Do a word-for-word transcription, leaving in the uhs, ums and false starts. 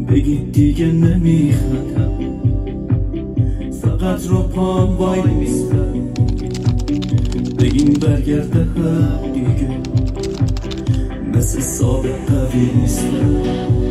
بگید دیگه نمیخندم، فقط رو پام وای میستم. بگین برگرده هم دیگه مثل سابق قوی نیستم.